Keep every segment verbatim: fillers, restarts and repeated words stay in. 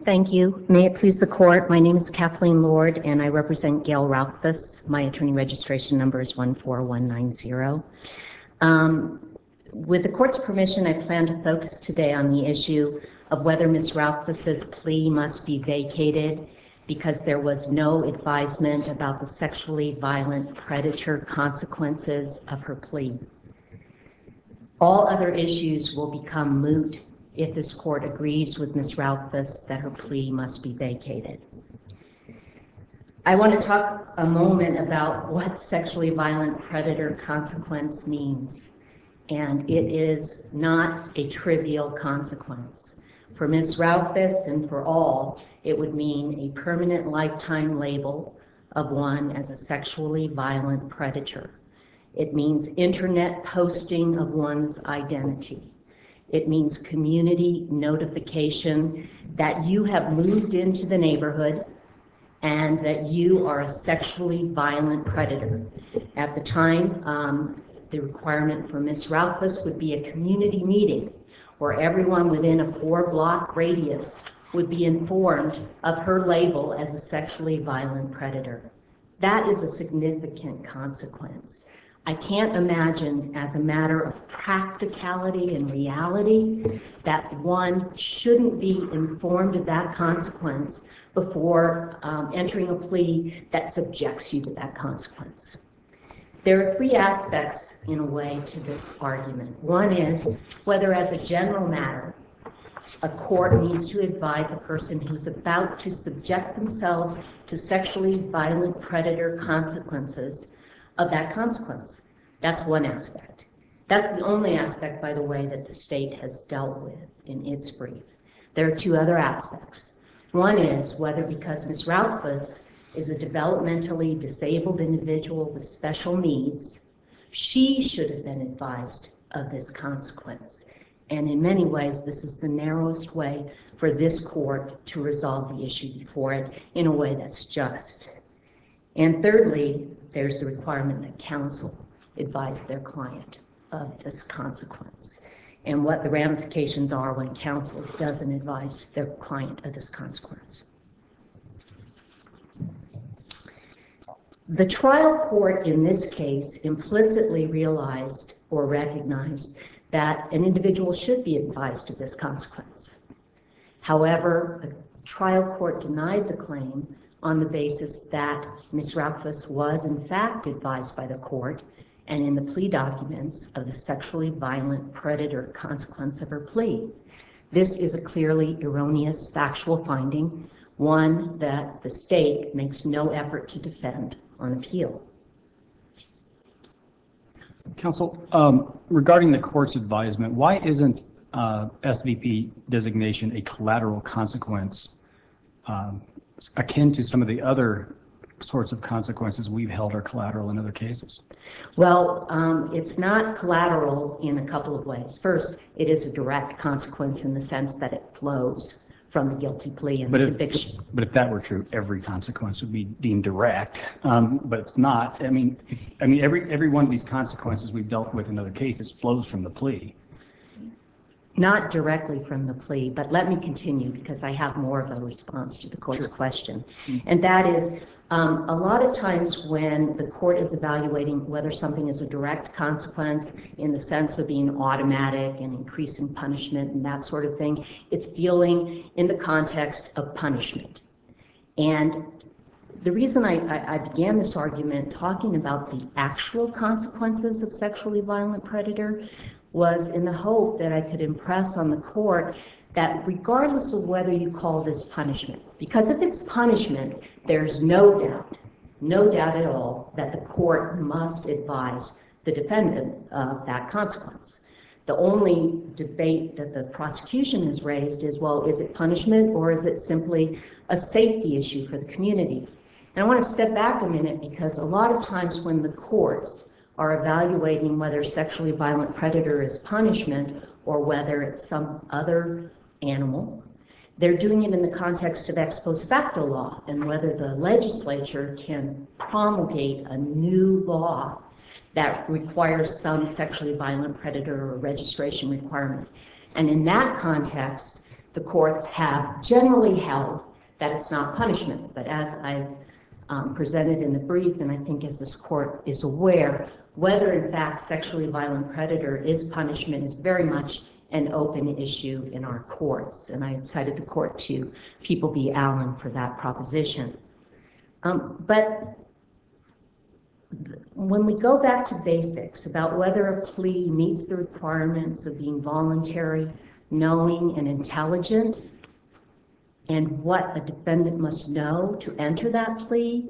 Thank you. May it please the court, my name is Kathleen Lord and I represent Gail Ralphus. My attorney registration number is one four one nine zero. Um, with the court's permission, I plan to focus today on the issue of whether Miz Ralphus's plea must be vacated because there was no advisement about the sexually violent predator consequences of her plea. All other issues will become moot if this court agrees with Miz Ralphus that her plea must be vacated. I want to talk a moment about what sexually violent predator consequence means, and it is not a trivial consequence. For Miz Ralphus and for all, it would mean a permanent lifetime label of one as a sexually violent predator. It means internet posting of one's identity. It means community notification that you have moved into the neighborhood and that you are a sexually violent predator. At the time, um, the requirement for Miz Ralphus would be a community meeting where everyone within a four-block radius would be informed of her label as a sexually violent predator. That is a significant consequence. I can't imagine, as a matter of practicality and reality, that one shouldn't be informed of that consequence before um, entering a plea that subjects you to that consequence. There are three aspects, in a way, to this argument. One is whether, as a general matter, a court needs to advise a person who's about to subject themselves to sexually violent predator consequences of that consequence. That's one aspect. That's the only aspect, by the way, that the state has dealt with in its brief. There are two other aspects. One is whether, because Miz Ralphus is a developmentally disabled individual with special needs, she should have been advised of this consequence. And in many ways, this is the narrowest way for this court to resolve the issue before it in a way that's just. And thirdly, there's the requirement that counsel advise their client of this consequence and what the ramifications are when counsel doesn't advise their client of this consequence. The trial court in this case implicitly realized or recognized that an individual should be advised of this consequence. However, the trial court denied the claim on the basis that Miz Ralphus was in fact advised by the court and in the plea documents of the sexually violent predator consequence of her plea. This is a clearly erroneous factual finding, one that the state makes no effort to defend on appeal. Counsel, um, regarding the court's advisement, why isn't uh, S V P designation a collateral consequence um, akin to some of the other sorts of consequences we've held are collateral in other cases? Well, um, it's not collateral in a couple of ways. First, it is a direct consequence in the sense that it flows from the guilty plea and but the if, conviction. But if that were true, every consequence would be deemed direct, um, but it's not. I mean, I mean, every every one of these consequences we've dealt with in other cases flows from the plea. Not directly from the plea, but let me continue because I have more of a response to the court's Sure. question. And that is, um, a lot of times when the court is evaluating whether something is a direct consequence in the sense of being automatic and increasing punishment and that sort of thing, it's dealing in the context of punishment. And the reason I, I, I began this argument talking about the actual consequences of sexually violent predator was in the hope that I could impress on the court that regardless of whether you call this punishment, because if it's punishment, there's no doubt, no doubt at all that the court must advise the defendant of that consequence. The only debate that the prosecution has raised is, well, is it punishment or is it simply a safety issue for the community? And I want to step back a minute because a lot of times when the courts are evaluating whether sexually violent predator is punishment or whether it's some other animal, they're doing it in the context of ex post facto law and whether the legislature can promulgate a new law that requires some sexually violent predator or registration requirement. And in that context, the courts have generally held that it's not punishment. But as I've um, presented in the brief, and I think as this court is aware, whether in fact sexually violent predator is punishment is very much an open issue in our courts. And I had cited the court to People v. Allen for that proposition. Um, but when we go back to basics about whether a plea meets the requirements of being voluntary, knowing, and intelligent, and what a defendant must know to enter that plea,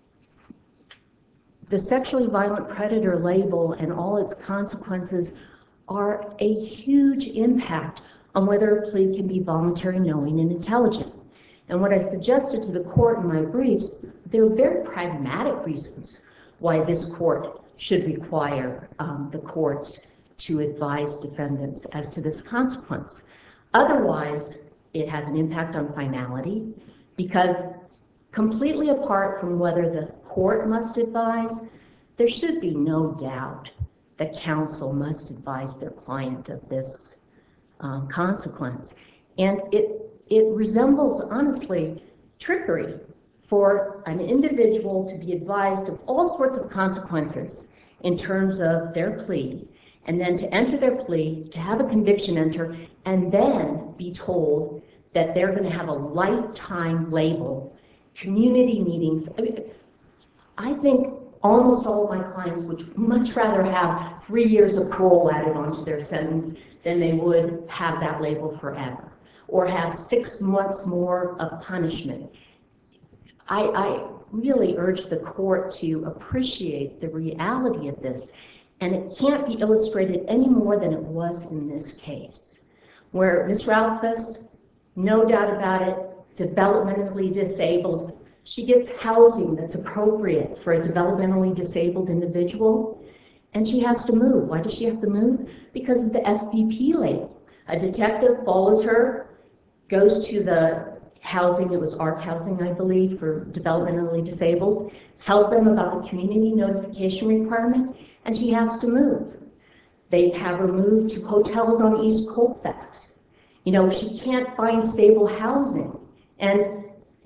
the sexually violent predator label and all its consequences are a huge impact on whether a plea can be voluntary, knowing, and intelligent. And what I suggested to the court in my briefs, there are very pragmatic reasons why this court should require um, the courts to advise defendants as to this consequence. Otherwise, it has an impact on finality, because completely apart from whether the court must advise, there should be no doubt that counsel must advise their client of this um, consequence. And it, it resembles, honestly, trickery for an individual to be advised of all sorts of consequences in terms of their plea, and then to enter their plea, to have a conviction enter, and then be told that they're going to have a lifetime label, community meetings. I mean, I think almost all of my clients would much rather have three years of parole added onto their sentence than they would have that label forever, or have six months more of punishment. I, I really urge the court to appreciate the reality of this, and it can't be illustrated any more than it was in this case, where Miz Ralphus, no doubt about it, developmentally disabled. She gets housing that's appropriate for a developmentally disabled individual, and she has to move. Why does she have to move? Because of the S V P label. A detective follows her, goes to the housing, it was ARC housing, I believe, for developmentally disabled, tells them about the community notification requirement, and she has to move. They have her moved to hotels on East Colfax. You know, she can't find stable housing. And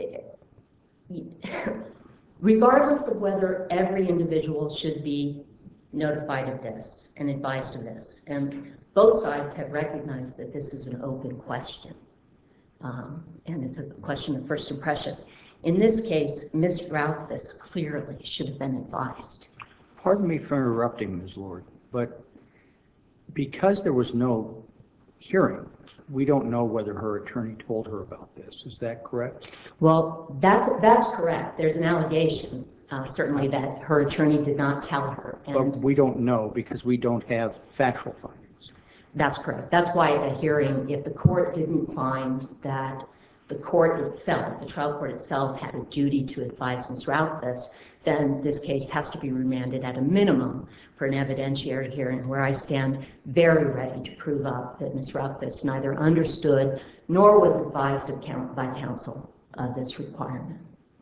regardless of whether every individual should be notified of this and advised of this, and both sides have recognized that this is an open question, um, and it's a question of first impression. In this case, Miz Ralphus clearly should have been advised. Pardon me for interrupting, Miz Lord, but because there was no hearing, we don't know whether her attorney told her about this. Is that correct? Well, that's that's correct. There's an allegation, uh, certainly, that her attorney did not tell her. And but we don't know because we don't have factual findings. That's correct. That's why a hearing, if the court didn't find that the court itself, the trial court itself, had a duty to advise Miz Ralphus, then this case has to be remanded at a minimum for an evidentiary hearing, where I stand very ready to prove up that Miz Ralphus neither understood nor was advised of count by counsel of this requirement.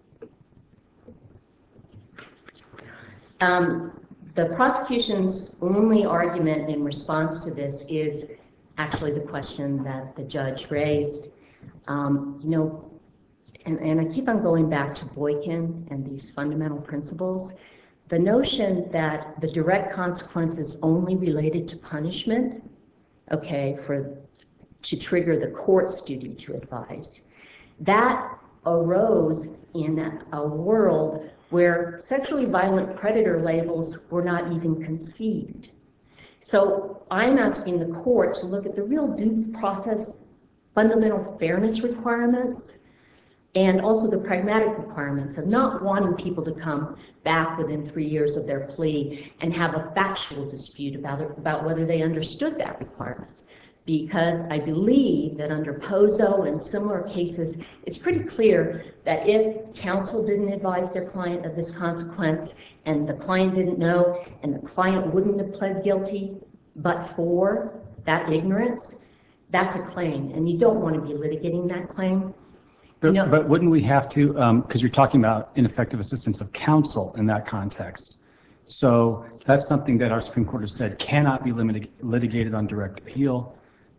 Um, the prosecution's only argument in response to this is actually the question that the judge raised. Um, you know, and, and I keep on going back to Boykin and these fundamental principles. The notion that the direct consequence is only related to punishment, okay, for to trigger the court's duty to advise, that arose in a world where sexually violent predator labels were not even conceived. So I'm asking the court to look at the real due process fundamental fairness requirements, and also the pragmatic requirements of not wanting people to come back within three years of their plea and have a factual dispute about it, about whether they understood that requirement. Because I believe that under Pozo and similar cases, it's pretty clear that if counsel didn't advise their client of this consequence, and the client didn't know, and the client wouldn't have pled guilty but for that ignorance, that's a claim, and you don't want to be litigating that claim. But, you know, but wouldn't we have to, because um, you're talking about ineffective assistance of counsel in that context. So that's something that our Supreme Court has said cannot be limited, litigated on direct appeal.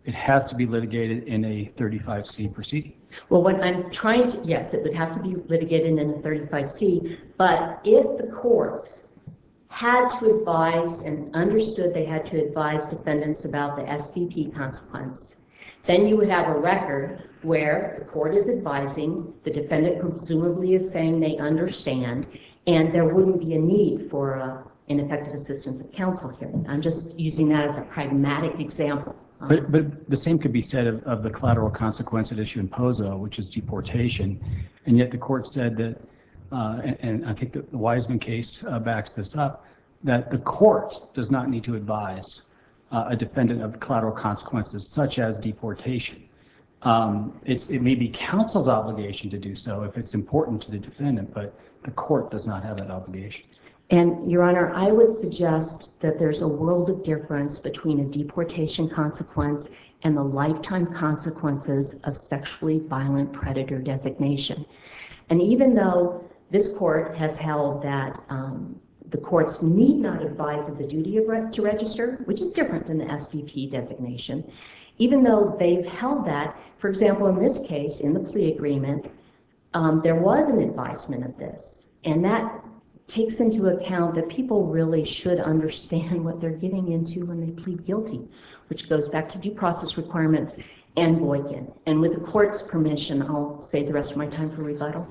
it has to be litigated in a thirty-five C proceeding. Well, what I'm trying to, yes, it would have to be litigated in a thirty-five C, but if the courts had to advise and understood they had to advise defendants about the S V P consequence, then you would have a record where the court is advising, the defendant presumably is saying they understand, and there wouldn't be a need for uh, ineffective assistance of counsel here. I'm just using that as a pragmatic example. But, but the same could be said of, of the collateral consequence at issue in Pozo, which is deportation, and yet the court said that, uh, and, and I think that the Wiseman case uh, backs this up, that the court does not need to advise uh, a defendant of collateral consequences such as deportation. Um, it's, it may be counsel's obligation to do so if it's important to the defendant, but the court does not have that obligation. And, Your Honor, I would suggest that there's a world of difference between a deportation consequence and the lifetime consequences of sexually violent predator designation. And even though this court has held that um, the courts need not advise of the duty of re to register, which is different than the S V P designation, even though they've held that, for example, in this case, in the plea agreement, um, there was an advisement of this, and that takes into account that people really should understand what they're getting into when they plead guilty, which goes back to due process requirements and Boykin. And with the court's permission, I'll save the rest of my time for rebuttal.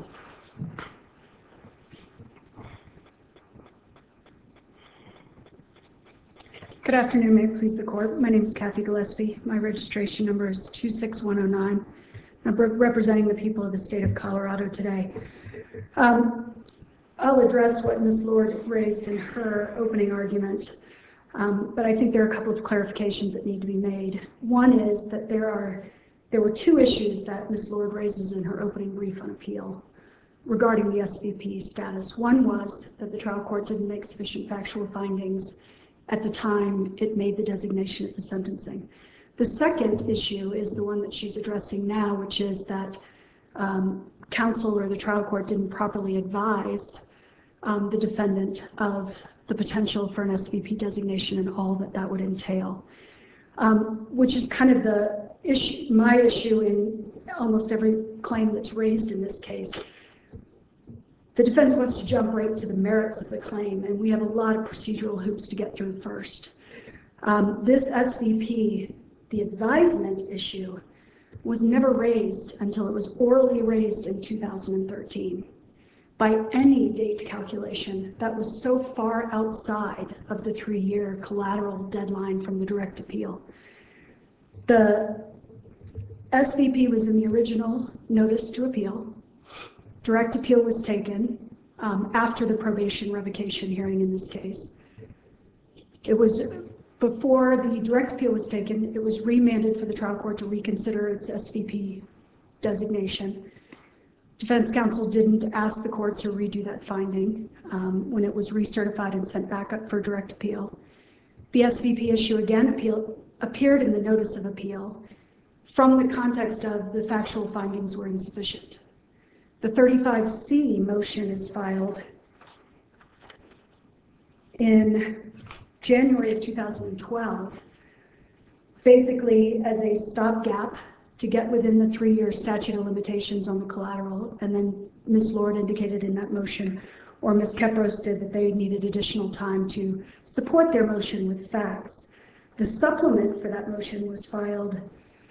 Good afternoon, may it please the court. My name is Kathy Gillespie. My registration number is two six one oh nine. I'm representing the people of the state of Colorado today. Um, I'll address what Miz Lord raised in her opening argument, um, but I think there are a couple of clarifications that need to be made. One is that there are there were two issues that Miz Lord raises in her opening brief on appeal regarding the S V P status. One was that the trial court didn't make sufficient factual findings at the time it made the designation at the sentencing. The second issue is the one that she's addressing now, which is that um, counsel or the trial court didn't properly advise um, the defendant of the potential for an S V P designation and all that that would entail, um, which is kind of the issue, my issue in almost every claim that's raised in this case. The defense wants to jump right to the merits of the claim, and we have a lot of procedural hoops to get through first. Um, this S V P, the advisement issue, was never raised until it was orally raised in two thousand thirteen. By any date calculation, that was so far outside of the three-year collateral deadline from the direct appeal. The S V P was in the original notice to appeal. Direct appeal was taken um, after the probation revocation hearing in this case. It was before the direct appeal was taken, it was remanded for the trial court to reconsider its S V P designation. Defense counsel didn't ask the court to redo that finding um, when it was recertified and sent back up for direct appeal. The S V P issue again appeal, appeared in the notice of appeal from the context of the factual findings were insufficient. The thirty-five C motion is filed in January of two thousand twelve, basically as a stopgap to get within the three-year statute of limitations on the collateral, and then Miz Lord indicated in that motion, or Miz Kepros did, that they needed additional time to support their motion with facts. The supplement for that motion was filed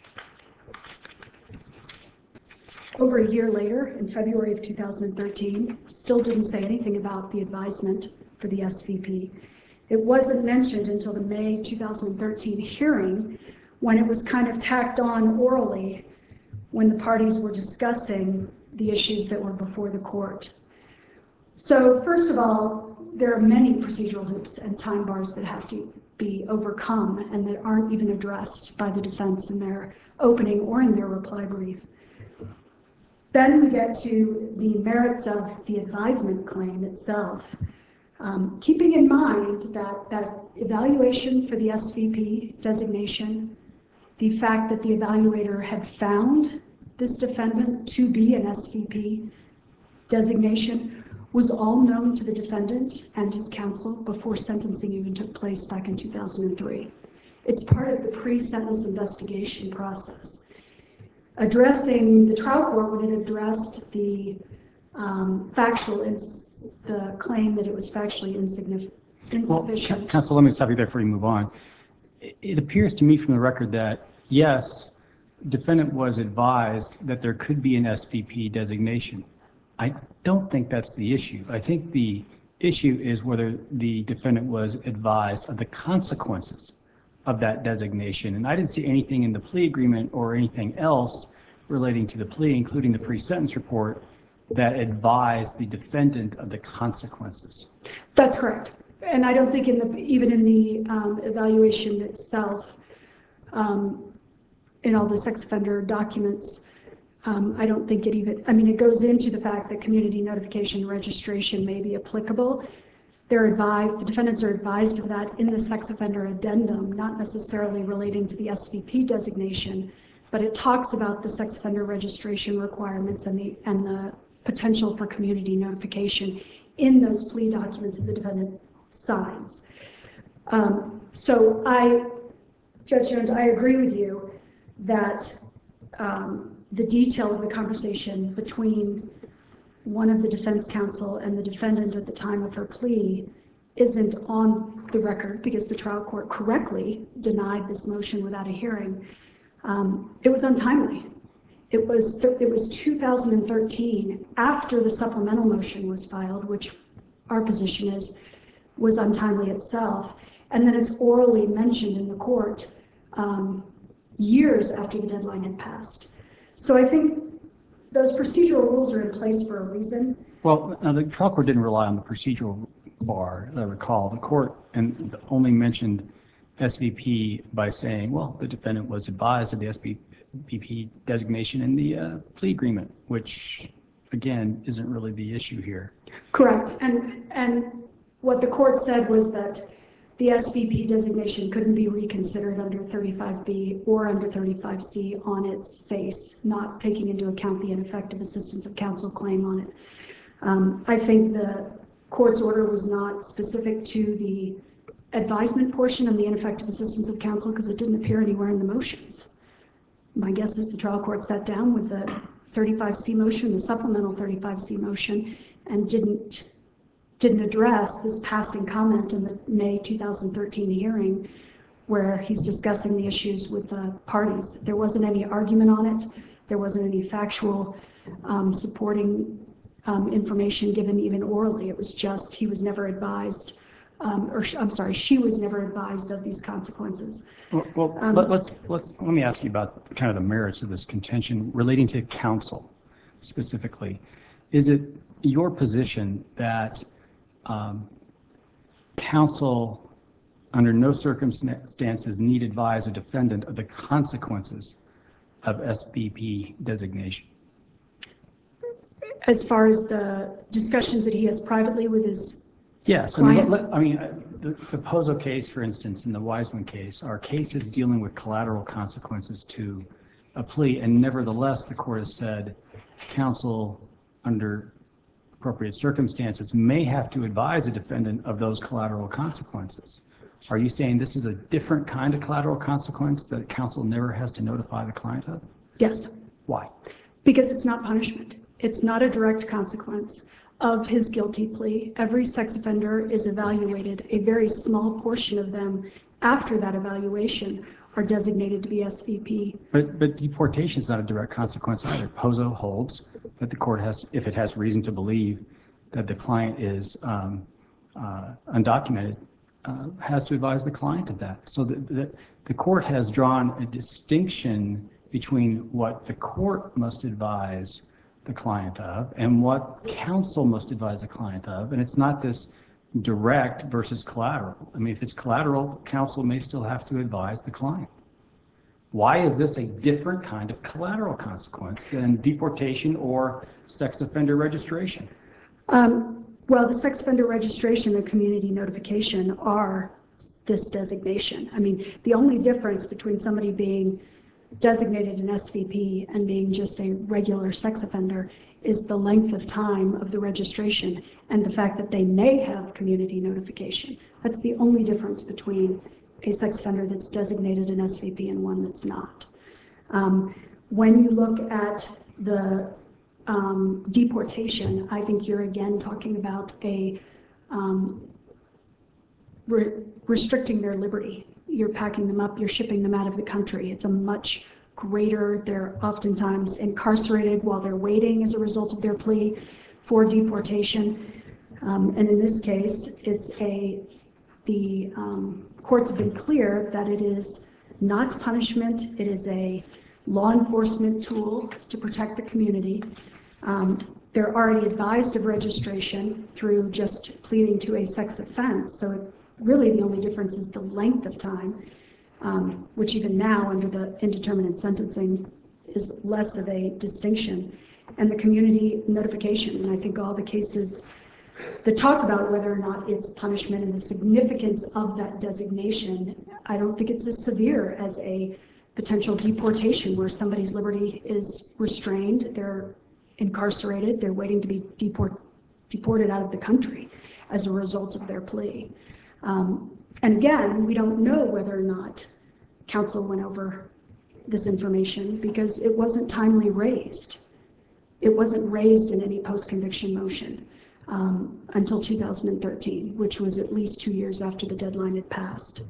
over a year later, in February of two thousand thirteen, still didn't say anything about the advisement for the S V P. It wasn't mentioned until the May two thousand thirteen hearing, when it was kind of tacked on orally when the parties were discussing the issues that were before the court. So first of all, there are many procedural hoops and time bars that have to be overcome and that aren't even addressed by the defense in their opening or in their reply brief. Then we get to the merits of the advisement claim itself. Um, keeping in mind that that evaluation for the S V P designation, the fact that the evaluator had found this defendant to be an S V P designation was all known to the defendant and his counsel before sentencing even took place back in two thousand three. It's part of the pre-sentence investigation process. Addressing the trial court when it addressed the um, factual, ins the claim that it was factually insignificant. Insufficient. Well, counsel, let me stop you there before you move on. It appears to me from the record that, yes, defendant was advised that there could be an S V P designation. I don't think that's the issue. I think the issue is whether the defendant was advised of the consequences of that designation. And I didn't see anything in the plea agreement or anything else relating to the plea, including the pre-sentence report, that advised the defendant of the consequences. That's correct. And I don't think in the, even in the um, evaluation itself, um, in all the sex offender documents, um, I don't think it even, I mean, it goes into the fact that community notification registration may be applicable. They're advised, the defendants are advised of that in the sex offender addendum, not necessarily relating to the S V P designation, but it talks about the sex offender registration requirements and the, and the potential for community notification in those plea documents that the defendant signs. Um, so I, Judge Jones, I agree with you that um, the detail of the conversation between one of the defense counsel and the defendant at the time of her plea isn't on the record because the trial court correctly denied this motion without a hearing. Um, it was untimely. It was, it was two thousand thirteen, after the supplemental motion was filed, which our position is was untimely itself, and then it's orally mentioned in the court um, years after the deadline had passed. So I think those procedural rules are in place for a reason. Well, now the trial court didn't rely on the procedural bar, as I recall. The court and only mentioned S V P by saying, well, the defendant was advised of the S V P designation in the uh, plea agreement, which, again, isn't really the issue here. Correct. And, and what the court said was that the S V P designation couldn't be reconsidered under thirty-five B or under thirty-five C on its face, not taking into account the ineffective assistance of counsel claim on it. Um, I think the court's order was not specific to the advisement portion of the ineffective assistance of counsel because it didn't appear anywhere in the motions. My guess is the trial court sat down with the thirty-five C motion, the supplemental thirty-five C motion, and didn't didn't address this passing comment in the May two thousand thirteen hearing where he's discussing the issues with the parties. There wasn't any argument on it. There wasn't any factual um, supporting um, information given even orally. It was just he was never advised, um, or I'm sorry, she was never advised of these consequences. Well, well Um, let, let's, let's, let me ask you about kind of the merits of this contention relating to counsel specifically. Is it your position that um, counsel under no circumstances need advise a defendant of the consequences of S V P designation? As far as the discussions that he has privately with his Yes, I mean, client? let, I mean, uh, the, the Pozo case, for instance, and the Wiseman case are cases dealing with collateral consequences to a plea, and nevertheless, the court has said counsel under appropriate circumstances may have to advise a defendant of those collateral consequences. Are you saying this is a different kind of collateral consequence that counsel never has to notify the client of? Yes. Why? Because it's not punishment. It's not a direct consequence of his guilty plea. Every sex offender is evaluated. A very small portion of them after that evaluation are designated to be S V P. But, but deportation is not a direct consequence either. Pozo holds that the court has, if it has reason to believe that the client is um, uh, undocumented, uh, has to advise the client of that. So the, the, the court has drawn a distinction between what the court must advise the client of and what counsel must advise the client of. And it's not this direct versus collateral. I mean, if it's collateral, counsel may still have to advise the client. Why is this a different kind of collateral consequence than deportation or sex offender registration? Um, well, the sex offender registration and community notification are this designation. I mean, the only difference between somebody being designated an S V P and being just a regular sex offender is the length of time of the registration and the fact that they may have community notification. That's the only difference between a sex offender that's designated an S V P and one that's not. Um, when you look at the um, deportation, I think you're again talking about a um, re restricting their liberty. You're packing them up, you're shipping them out of the country. It's a much greater, they're oftentimes incarcerated while they're waiting as a result of their plea for deportation. Um, and in this case, it's a, the um, courts have been clear that it is not punishment, it is a law enforcement tool to protect the community. Um, they're already advised of registration through just pleading to a sex offense, so it, really the only difference is the length of time, um, which even now under the indeterminate sentencing is less of a distinction, and the community notification. And I think all the cases that talk about whether or not it's punishment and the significance of that designation, I don't think it's as severe as a potential deportation where somebody's liberty is restrained, they're incarcerated, they're waiting to be deport, deported out of the country as a result of their plea. Um, and again, we don't know whether or not counsel went over this information because it wasn't timely raised. It wasn't raised in any post-conviction motion um, until two thousand thirteen, which was at least two years after the deadline had passed.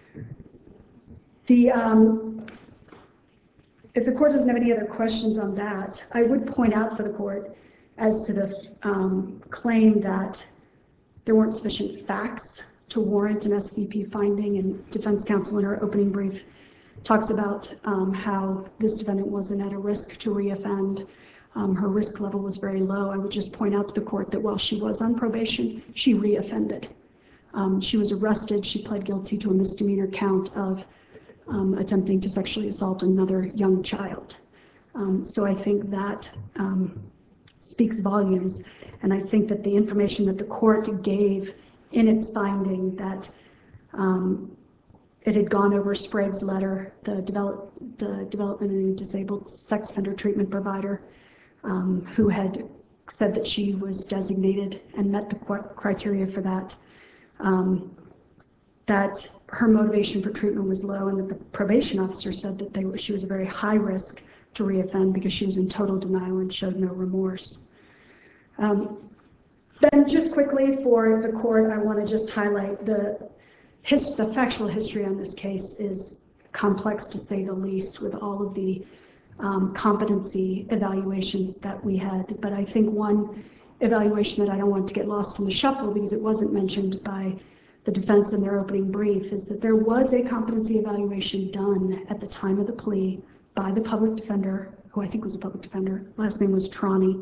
The, um, if the court doesn't have any other questions on that, I would point out for the court as to the um, claim that there weren't sufficient facts to warrant an S V P finding, and defense counsel in her opening brief talks about um, how this defendant wasn't at a risk to reoffend. Um, her risk level was very low. I would just point out to the court that while she was on probation, she reoffended. Um, she was arrested. She pled guilty to a misdemeanor count of um, attempting to sexually assault another young child. Um, so I think that um, speaks volumes. And I think that the information that the court gave in its finding that um, it had gone over Sprague's letter, the, develop, the development and disabled sex offender treatment provider, um, who had said that she was designated and met the criteria for that, um, that her motivation for treatment was low, and that the probation officer said that they were, she was a very high risk to reoffend because she was in total denial and showed no remorse. Um, Then just quickly for the court, I want to just highlight the, his, the factual history on this case is complex to say the least with all of the um, competency evaluations that we had. But I think one evaluation that I don't want to get lost in the shuffle because it wasn't mentioned by the defense in their opening brief is that there was a competency evaluation done at the time of the plea by the public defender, who I think was a public defender, last name was Trani.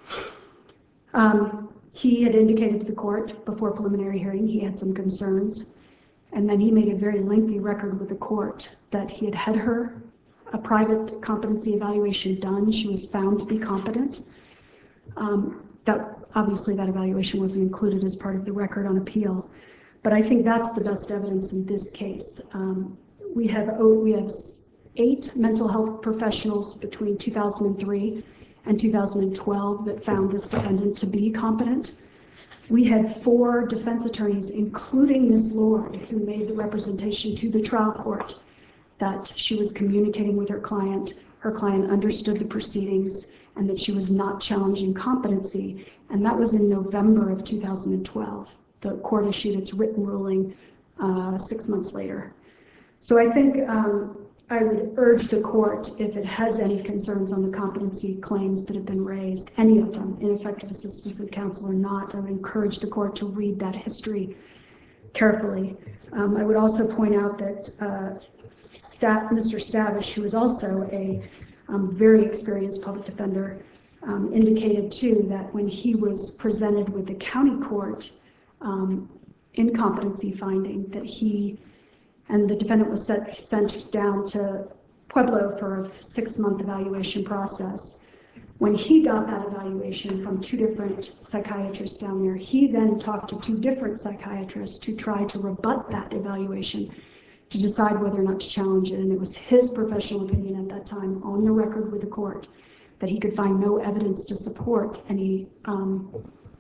Um, He had indicated to the court before preliminary hearing he had some concerns, and then he made a very lengthy record with the court that he had had her a private competency evaluation done. She was found to be competent. Um, that obviously that evaluation wasn't included as part of the record on appeal, but I think that's the best evidence in this case. Um, we have oh, we have eight mental health professionals between two thousand three and two thousand twelve that found this defendant to be competent. We had four defense attorneys, including Miz Lord, who made the representation to the trial court that she was communicating with her client, her client understood the proceedings, and that she was not challenging competency. And that was in November of two thousand twelve. The court issued its written ruling uh, six months later. So I think um, I would urge the court, if it has any concerns on the competency claims that have been raised, any of them, ineffective assistance of counsel or not, I would encourage the court to read that history carefully. Um, I would also point out that uh, Stat, Mister Stavish, who is also a um, very experienced public defender, um, indicated too that when he was presented with the county court um, incompetency finding, that he and the defendant was set, sent down to Pueblo for a six-month evaluation process. When he got that evaluation from two different psychiatrists down there, he then talked to two different psychiatrists to try to rebut that evaluation to decide whether or not to challenge it. And it was his professional opinion at that time, on the record with the court, that he could find no evidence to support any um,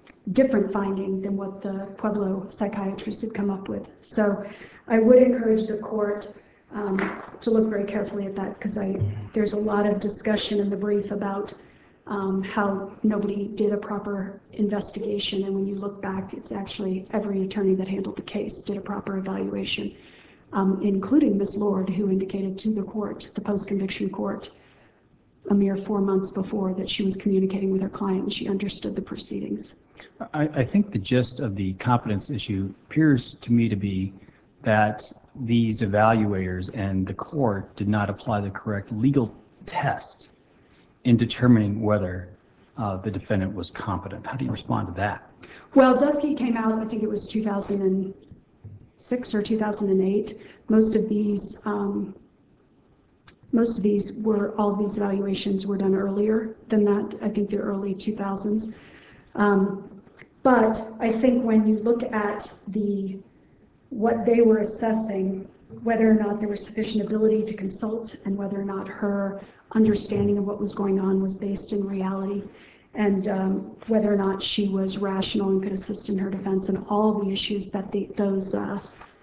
different finding than what the Pueblo psychiatrist had come up with. So I would encourage the court um, to look very carefully at that, because I there's a lot of discussion in the brief about um, how nobody did a proper investigation, and when you look back, it's actually every attorney that handled the case did a proper evaluation, um, including Miz Lord, who indicated to the court, the post-conviction court, a mere four months before, that she was communicating with her client and she understood the proceedings. I, I think the gist of the competence issue appears to me to be that these evaluators and the court did not apply the correct legal test in determining whether uh, the defendant was competent. How do you respond to that? Well, Dusky came out, I think it was two thousand six or two thousand eight. Most of these, um, most of these were, all of these evaluations were done earlier than that. I think the early two thousands. Um, but I think when you look at the what they were assessing, whether or not there was sufficient ability to consult and whether or not her understanding of what was going on was based in reality, and um, whether or not she was rational and could assist in her defense, and all the issues that the, those uh,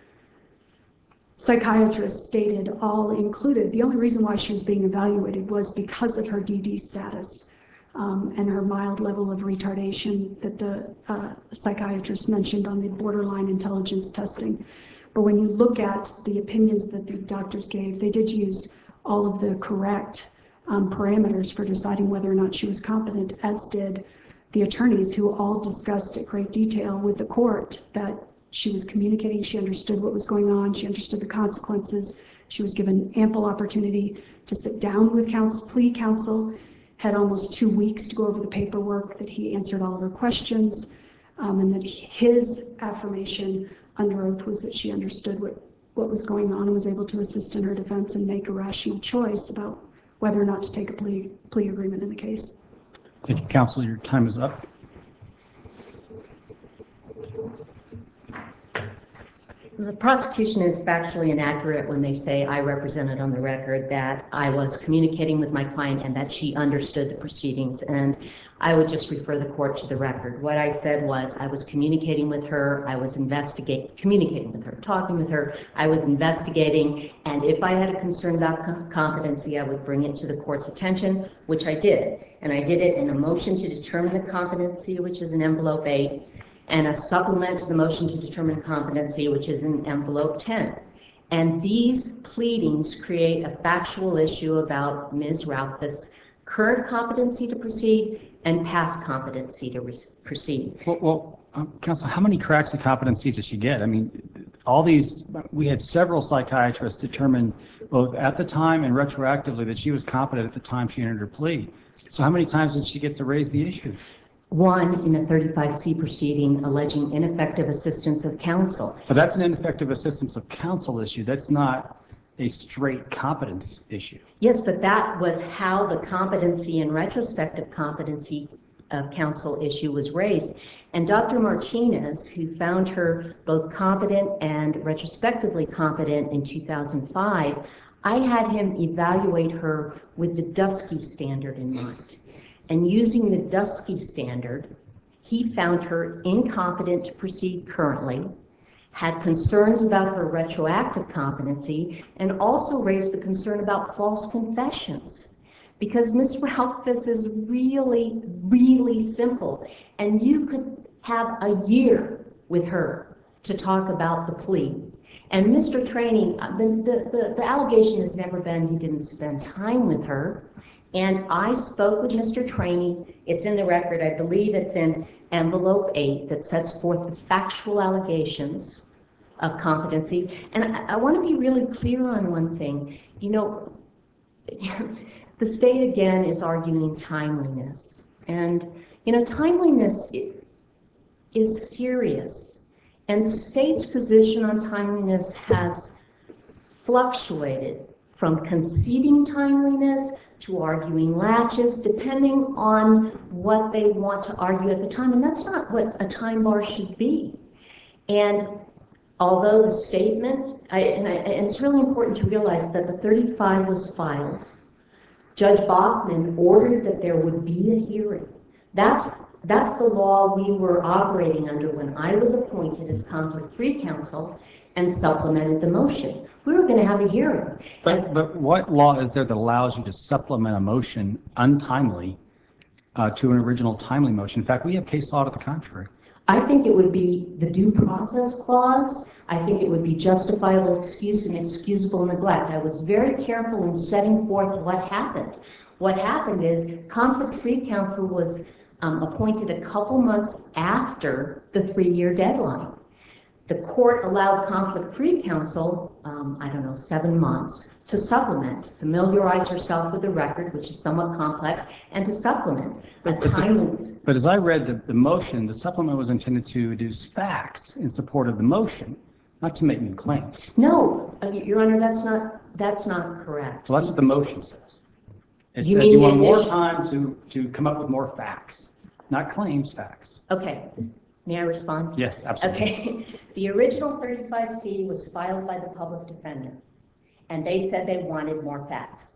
psychiatrists stated all included. The only reason why she was being evaluated was because of her D D status um, and her mild level of retardation that the uh, psychiatrist mentioned on the borderline intelligence testing. But when you look at the opinions that the doctors gave, they did use all of the correct um, parameters for deciding whether or not she was competent, as did the attorneys, who all discussed at great detail with the court that she was communicating, she understood what was going on, she understood the consequences, she was given ample opportunity to sit down with counsel, plea counsel, had almost two weeks to go over the paperwork, that he answered all of her questions, um, and that his affirmation under oath was that she understood what, what was going on and was able to assist in her defense and make a rational choice about whether or not to take a plea, plea agreement in the case. Thank you, counsel. Your time is up. The prosecution is factually inaccurate when they say I represented on the record that I was communicating with my client and that she understood the proceedings. And I would just refer the court to the record. What I said was I was communicating with her, I was investigating, communicating with her, talking with her, I was investigating, and if I had a concern about com- competency, I would bring it to the court's attention, which I did. And I did it in a motion to determine the competency, which is in envelope eight, and a supplement to the motion to determine competency, which is in envelope ten. And these pleadings create a factual issue about Miz Routfuss' current competency to proceed and past competency to re- proceed. Well, well um, counsel, how many cracks of competency did she get? I mean, all these, we had several psychiatrists determine both at the time and retroactively that she was competent at the time she entered her plea. So how many times did she get to raise the issue? One in a thirty-five C proceeding alleging ineffective assistance of counsel. But that's an ineffective assistance of counsel issue. That's not a straight competence issue. Yes, but that was how the competency and retrospective competency of counsel issue was raised. And Doctor Martinez, who found her both competent and retrospectively competent in two thousand five, I had him evaluate her with the Dusky standard in mind. And using the Dusky standard, he found her incompetent to proceed currently, had concerns about her retroactive competency, and also raised the concern about false confessions. Because Miz Routfuss is really, really simple, and you could have a year with her to talk about the plea. And Mister Traney, the, the, the, the allegation has never been he didn't spend time with her. And I spoke with Mister Traney. It's in the record. I believe it's in envelope eight that sets forth the factual allegations of competency. And I, I want to be really clear on one thing. You know, the state again is arguing timeliness. And, you know, timeliness is serious. And the state's position on timeliness has fluctuated from conceding timeliness to arguing latches, depending on what they want to argue at the time. And that's not what a time bar should be. And although the statement, I, and, I, and it's really important to realize that the thirty-five was filed, Judge Bachman ordered that there would be a hearing. That's That's the law we were operating under when I was appointed as conflict-free counsel and supplemented the motion. We were going to have a hearing. As- But, but what law is there that allows you to supplement a motion untimely uh, to an original timely motion? In fact, we have case law to the contrary. I think it would be the due process clause. I think it would be justifiable excuse and excusable neglect. I was very careful in setting forth what happened. What happened is conflict-free counsel was um, appointed a couple months after the three-year deadline. The court allowed conflict-free counsel, um, I don't know, seven months to supplement, familiarize herself with the record, which is somewhat complex, and to supplement a But, but, timely. this, but as I read the, the motion, the supplement was intended to deduce facts in support of the motion, not to make new claims. No, uh, Your Honor, that's not, that's not correct. So that's what the motion says. It You says mean you the want more initial- time to, to come up with more facts, not claims, facts. Okay, may I respond? Yes, absolutely. Okay, the original thirty-five C was filed by the public defender, and they said they wanted more facts.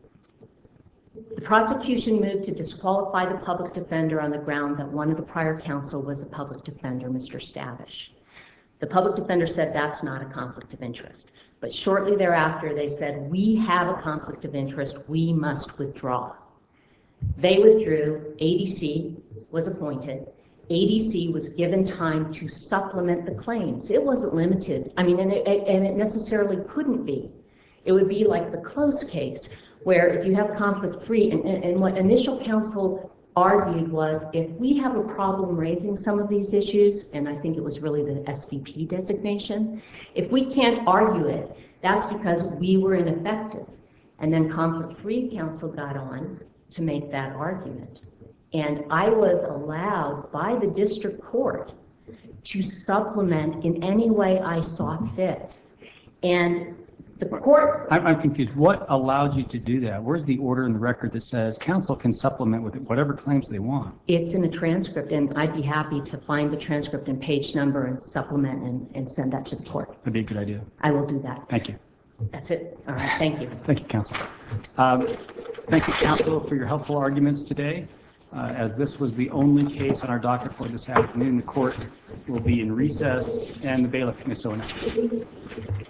The prosecution moved to disqualify the public defender on the ground that one of the prior counsel was a public defender, Mister Stavish. The public defender said that's not a conflict of interest. But shortly thereafter, they said, we have a conflict of interest, we must withdraw. They withdrew, A D C was appointed. A D C was given time to supplement the claims. It wasn't limited. I mean, and it, and it necessarily couldn't be. It would be like the close case, where if you have conflict-free, and, and, and what initial counsel argued was, if we have a problem raising some of these issues, and I think it was really the S V P designation, if we can't argue it, that's because we were ineffective. And then conflict-free counsel got on to make that argument. And I was allowed by the district court to supplement in any way I saw fit. And the court... I'm, I'm confused. What allowed you to do that? Where's the order in the record that says counsel can supplement with whatever claims they want? It's in a transcript, and I'd be happy to find the transcript and page number and supplement and, and send that to the court. That'd be a good idea. I will do that. Thank you. That's it. All right, thank you. Thank you, counsel. Um, thank you, counsel, for your helpful arguments today. Uh, as this was the only case on our docket for this afternoon, the court will be in recess and the bailiff may so announce.